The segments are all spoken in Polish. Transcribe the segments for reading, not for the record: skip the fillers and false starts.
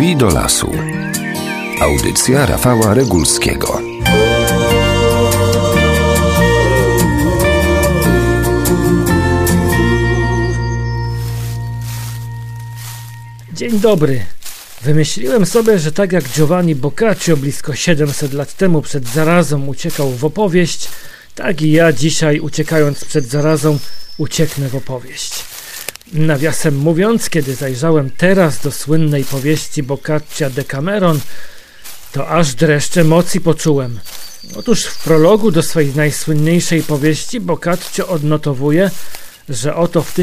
Drzwi do lasu. Audycja Rafała Regulskiego. Dzień dobry. Wymyśliłem sobie, że tak jak Giovanni Boccaccio blisko 700 lat temu przed zarazą uciekał w opowieść, tak i ja dzisiaj, uciekając przed zarazą, ucieknę w opowieść. Nawiasem mówiąc, kiedy zajrzałem teraz do słynnej powieści Boccaccia Decameron, to aż dreszcz emocji poczułem. Otóż w prologu do swojej najsłynniejszej powieści Boccaccio odnotowuje, że oto w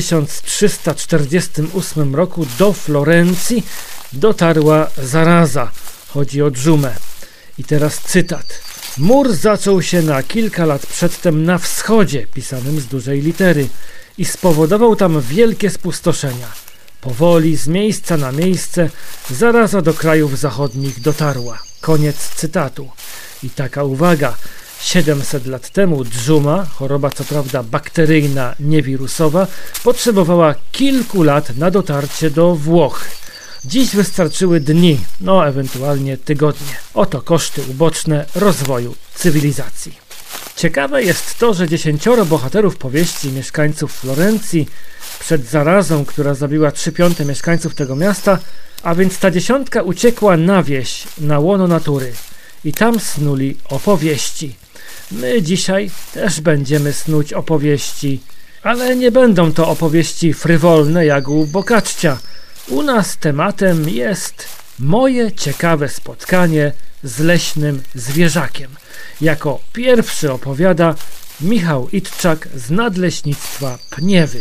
1348 roku do Florencji dotarła zaraza. Chodzi o dżumę. I teraz cytat. Mur zaczął się na kilka lat przedtem na wschodzie, pisanym z dużej litery, i spowodował tam wielkie spustoszenia. Powoli, z miejsca na miejsce, zaraza do krajów zachodnich dotarła. Koniec cytatu. I taka uwaga. 700 lat temu dżuma, choroba co prawda bakteryjna, nie wirusowa, potrzebowała kilku lat na dotarcie do Włoch. Dziś wystarczyły dni, ewentualnie tygodnie. Oto koszty uboczne rozwoju cywilizacji. Ciekawe jest to, że 10 bohaterów powieści mieszkańców Florencji przed zarazą, która zabiła 3/5 mieszkańców tego miasta, a więc ta 10 uciekła na wieś, na łono natury i tam snuli opowieści. My dzisiaj też będziemy snuć opowieści, ale nie będą to opowieści frywolne jak u Boccaccia. U nas tematem jest moje ciekawe spotkanie z leśnym zwierzakiem. Jako pierwszy opowiada Michał Itczak z Nadleśnictwa Pniewy.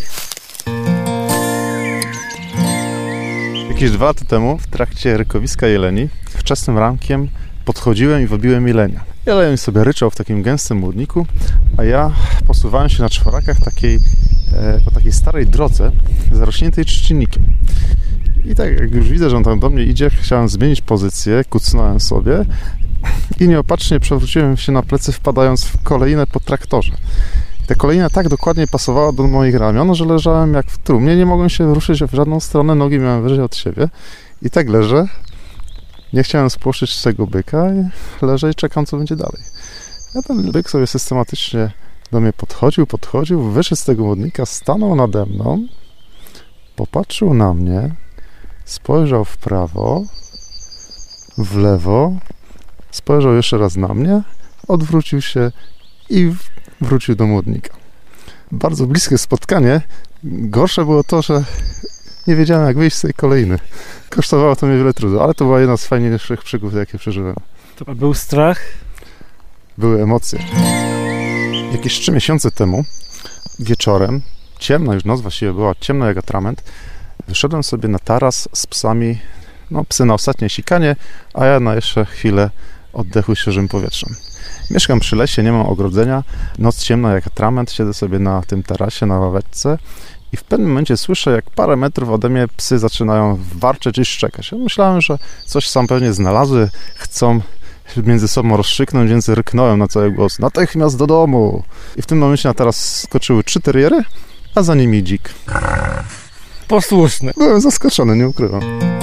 Jakieś 2 lata temu w trakcie rykowiska jeleni wczesnym rankiem podchodziłem i wabiłem jelenia. Jeleń sobie ryczał w takim gęstym młodniku, a ja posuwałem się na czworakach po takiej starej drodze zarośniętej trzcinnikiem. I tak jak już widzę, że on tam do mnie idzie, chciałem zmienić pozycję, kucnąłem sobie i nieopatrznie przewróciłem się na plecy, wpadając w kolejnę po traktorze. Ta kolejna tak dokładnie pasowała do moich ramion, że leżałem jak w trumnie, nie mogłem się ruszyć w żadną stronę, nogi miałem wyżej od siebie i tak leżę. Nie chciałem spłoszyć tego byka i leżę i czekam, co będzie dalej. A ten byk sobie systematycznie do mnie podchodził, wyszedł z tego młodnika, stanął nade mną, popatrzył na mnie, spojrzał w prawo, w lewo, spojrzał jeszcze raz na mnie, odwrócił się i wrócił do młodnika. Bardzo bliskie spotkanie. Gorsze było to, że nie wiedziałem, jak wyjść z tej kolejny. Kosztowało to mnie wiele trudu, ale to była jedna z fajniejszych przygód, jakie przeżyłem. To był strach? Były emocje. Jakieś 3 miesiące temu, wieczorem, ciemna już noc właściwie była, ciemna jak atrament, wyszedłem sobie na taras z psami, psy na ostatnie sikanie, a ja na jeszcze chwilę oddechu świeżym powietrzem. Mieszkam przy lesie, nie mam ogrodzenia, noc ciemna jak atrament, siedzę sobie na tym tarasie, na ławeczce i w pewnym momencie słyszę, jak parę metrów ode mnie psy zaczynają warczeć i szczekać. Ja myślałem, że coś sam pewnie znalazły, chcą między sobą rozstrzyknąć, więc ryknąłem na cały głos: natychmiast do domu! I w tym momencie na taras skoczyły 3 teriery, a za nimi dzik. Posłuszny. Byłem zaskoczony, nie ukrywam.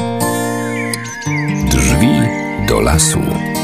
Drzwi do lasu.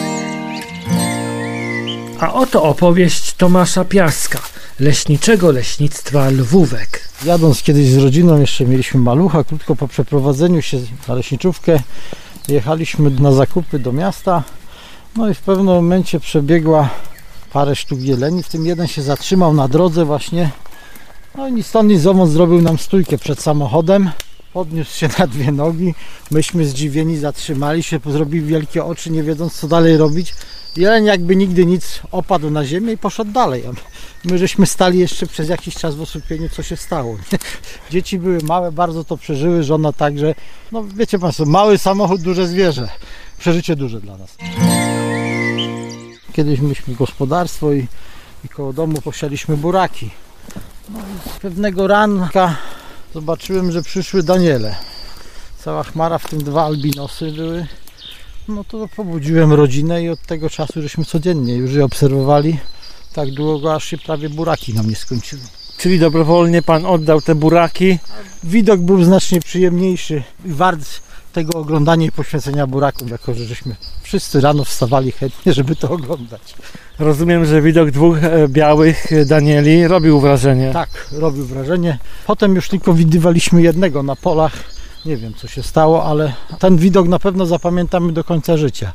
A oto opowieść Tomasza Piaska, leśniczego leśnictwa Lwówek. Jadąc kiedyś z rodziną, jeszcze mieliśmy malucha, krótko po przeprowadzeniu się na leśniczówkę jechaliśmy na zakupy do miasta, i w pewnym momencie przebiegła parę sztuk jeleni, w tym jeden się zatrzymał na drodze właśnie, i ni stąd ni zowąd zrobił nam stójkę przed samochodem, podniósł się na 2 nogi, myśmy zdziwieni zatrzymali się, zrobili wielkie oczy, nie wiedząc co dalej robić. Jeleń jakby nigdy nic opadł na ziemię i poszedł dalej. My żeśmy stali jeszcze przez jakiś czas w osłupieniu, co się stało. Dzieci były małe, bardzo to przeżyły, żona także. Wiecie Państwo, mały samochód, duże zwierzę. Przeżycie duże dla nas. Kiedyś mieliśmy gospodarstwo i koło domu posialiśmy buraki. I z pewnego ranka zobaczyłem, że przyszły daniele. Cała chmara, w tym 2 albinosy były. To pobudziłem rodzinę i od tego czasu żeśmy codziennie już je obserwowali tak długo, aż się prawie buraki nam nie skończyły. Czyli dobrowolnie pan oddał te buraki? Widok był znacznie przyjemniejszy. Wart tego oglądania i poświęcenia burakom, jako że żeśmy wszyscy rano wstawali chętnie, żeby to oglądać. Rozumiem, że widok dwóch białych Danieli robił wrażenie. Tak, robił wrażenie. Potem już tylko widywaliśmy jednego na polach. Nie wiem, co się stało, ale ten widok na pewno zapamiętamy do końca życia.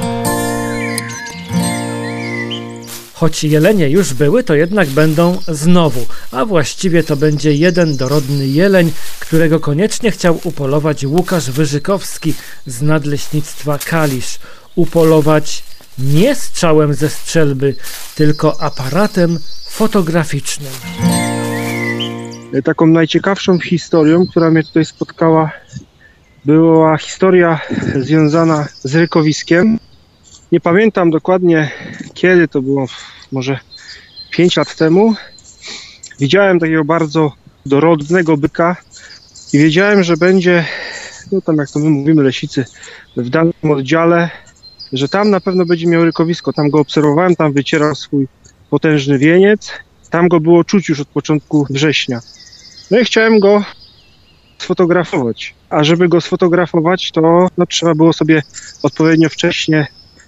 Choć jelenie już były, to jednak będą znowu, a właściwie to będzie jeden dorodny jeleń, którego koniecznie chciał upolować Łukasz Wyżykowski z Nadleśnictwa Kalisz. Upolować nie strzałem ze strzelby, tylko aparatem fotograficznym. Taką najciekawszą historią, która mnie tutaj spotkała, była historia związana z rykowiskiem. Nie pamiętam dokładnie kiedy, to było może 5 lat temu. Widziałem takiego bardzo dorodnego byka i wiedziałem, że będzie, no tam jak to my mówimy leśnicy, w danym oddziale, że tam na pewno będzie miał rykowisko. Tam go obserwowałem, tam wycierał swój potężny wieniec. Tam go było czuć już od początku września. No i chciałem go sfotografować. A żeby go sfotografować, to trzeba było sobie odpowiednio wcześnie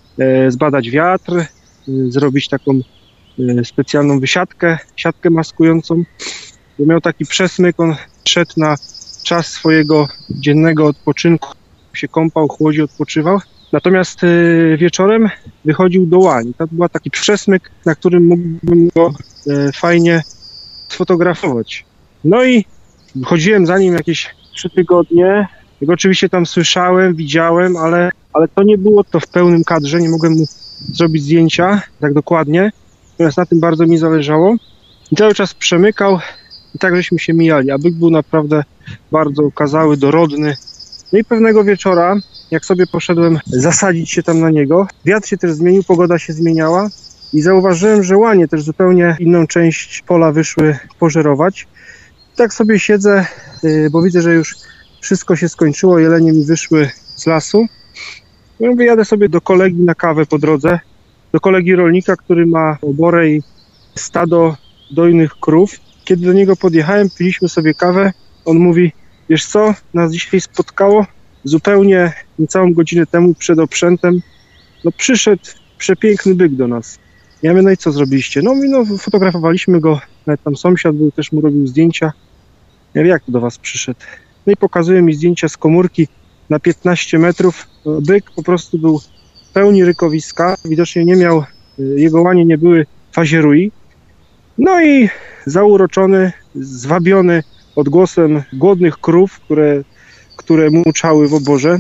zbadać wiatr, zrobić taką specjalną wysiadkę, siatkę maskującą. Bo miał taki przesmyk, on szedł na czas swojego dziennego odpoczynku, się kąpał, chłodził, odpoczywał. Natomiast wieczorem wychodził do łani. To był taki przesmyk, na którym mógłbym go fajnie sfotografować. No i chodziłem za nim jakieś 3 tygodnie. Jego oczywiście tam słyszałem, widziałem, ale to nie było to w pełnym kadrze. Nie mogłem mu zrobić zdjęcia tak dokładnie. Natomiast na tym bardzo mi zależało. I cały czas przemykał i tak żeśmy się mijali. A byk był naprawdę bardzo okazały, dorodny. No i pewnego wieczora, jak sobie poszedłem zasadzić się tam na niego, wiatr się też zmienił, pogoda się zmieniała i zauważyłem, że łanie też zupełnie inną część pola wyszły pożerować. Tak sobie siedzę, bo widzę, że już wszystko się skończyło, jelenie mi wyszły z lasu. No i wyjadę sobie do kolegi na kawę po drodze, do kolegi rolnika, który ma oborę i stado dojnych krów. Kiedy do niego podjechałem, piliśmy sobie kawę, on mówi: wiesz co, nas dzisiaj spotkało, zupełnie niecałą godzinę temu przed oprzętem, no przyszedł przepiękny byk do nas. Ja mówię: no i co zrobiliście? No fotografowaliśmy go, nawet tam sąsiad był, też mu robił zdjęcia. Ja mówię: jak to do was przyszedł? No i pokazuje mi zdjęcia z komórki na 15 metrów. Byk po prostu był w pełni rykowiska, widocznie nie miał, jego łanie nie były fazierui. No i zauroczony, zwabiony odgłosem głodnych krów, które muczały w oborze.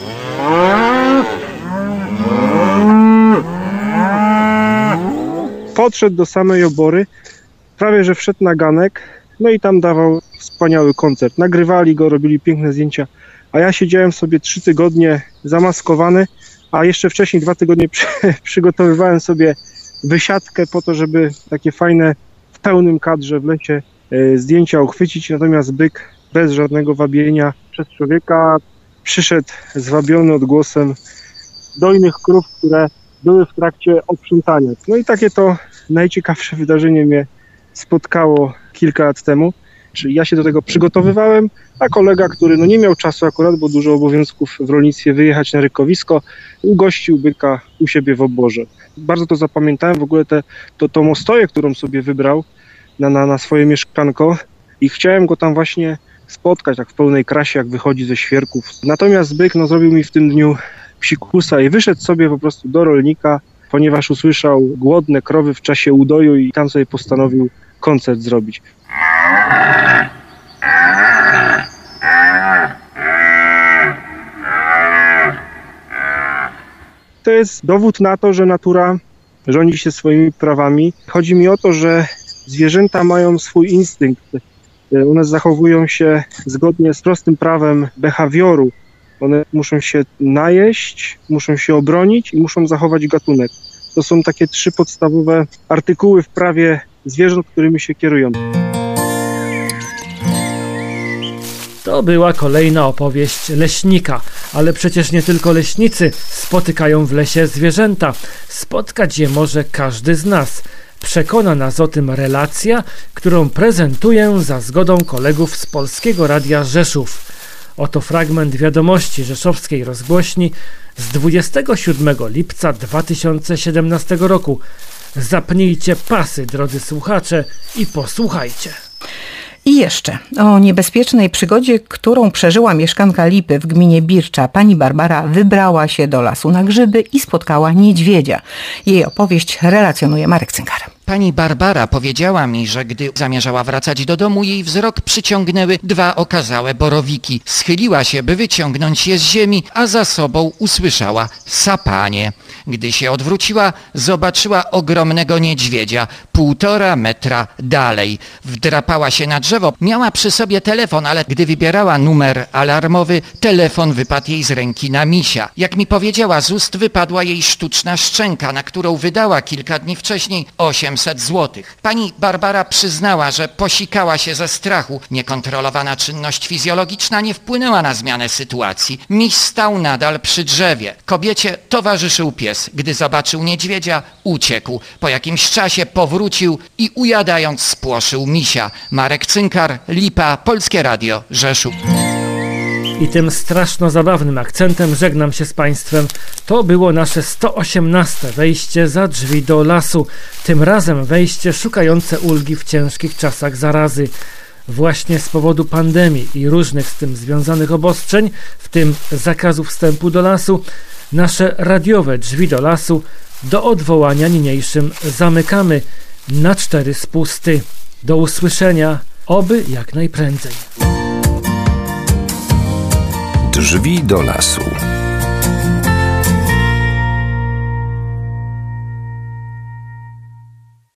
Podszedł do samej obory, prawie że wszedł na ganek, no i tam dawał wspaniały koncert. Nagrywali go, robili piękne zdjęcia, a ja siedziałem sobie 3 tygodnie zamaskowany, a jeszcze wcześniej 2 tygodnie przygotowywałem sobie wysiadkę po to, żeby takie fajne, w pełnym kadrze w lesie zdjęcia uchwycić, natomiast byk bez żadnego wabienia przez człowieka przyszedł zwabiony odgłosem dojnych krów, które były w trakcie oprzątania. No i takie to najciekawsze wydarzenie mnie spotkało kilka lat temu. Czyli ja się do tego przygotowywałem, a kolega, który nie miał czasu akurat, bo dużo obowiązków w rolnictwie, wyjechać na rykowisko, ugościł byka u siebie w oborze. Bardzo to zapamiętałem, w ogóle tą ostoję, którą sobie wybrał na swoje mieszkanko i chciałem go tam właśnie spotkać tak w pełnej krasie, jak wychodzi ze świerków. Natomiast byk zrobił mi w tym dniu psikusa i wyszedł sobie po prostu do rolnika, ponieważ usłyszał głodne krowy w czasie udoju i tam sobie postanowił koncert zrobić. To jest dowód na to, że natura rządzi się swoimi prawami. Chodzi mi o to, że zwierzęta mają swój instynkt. One zachowują się zgodnie z prostym prawem behawioru. One muszą się najeść, muszą się obronić i muszą zachować gatunek. To są takie 3 podstawowe artykuły w prawie zwierząt, którymi się kierują. To była kolejna opowieść leśnika, ale przecież nie tylko leśnicy spotykają w lesie zwierzęta. Spotkać je może każdy z nas. Przekona nas o tym relacja, którą prezentuję za zgodą kolegów z Polskiego Radia Rzeszów. Oto fragment wiadomości rzeszowskiej rozgłośni z 27 lipca 2017 roku. Zapnijcie pasy, drodzy słuchacze, i posłuchajcie. I jeszcze o niebezpiecznej przygodzie, którą przeżyła mieszkanka Lipy w gminie Bircza. Pani Barbara wybrała się do lasu na grzyby i spotkała niedźwiedzia. Jej opowieść relacjonuje Marek Cynkar. Pani Barbara powiedziała mi, że gdy zamierzała wracać do domu, jej wzrok przyciągnęły 2 okazałe borowiki. Schyliła się, by wyciągnąć je z ziemi, a za sobą usłyszała sapanie. Gdy się odwróciła, zobaczyła ogromnego niedźwiedzia, 1,5 metra dalej. Wdrapała się na drzewo, miała przy sobie telefon, ale gdy wybierała numer alarmowy, telefon wypadł jej z ręki na misia. Jak mi powiedziała, z ust wypadła jej sztuczna szczęka, na którą wydała kilka dni wcześniej 800 zł. Pani Barbara przyznała, że posikała się ze strachu. Niekontrolowana czynność fizjologiczna nie wpłynęła na zmianę sytuacji. Miś stał nadal przy drzewie. Kobiecie towarzyszył pies. Gdy zobaczył niedźwiedzia, uciekł. Po jakimś czasie powrócił i ujadając spłoszył misia. Marek Cynkar, Lipa, Polskie Radio, Rzeszów. I tym straszno zabawnym akcentem żegnam się z Państwem. To było nasze 118 wejście za drzwi do lasu. Tym razem wejście szukające ulgi w ciężkich czasach zarazy. Właśnie z powodu pandemii i różnych z tym związanych obostrzeń, w tym zakazu wstępu do lasu, nasze radiowe drzwi do lasu do odwołania niniejszym zamykamy na 4 spusty. Do usłyszenia, oby jak najprędzej. Drzwi do lasu.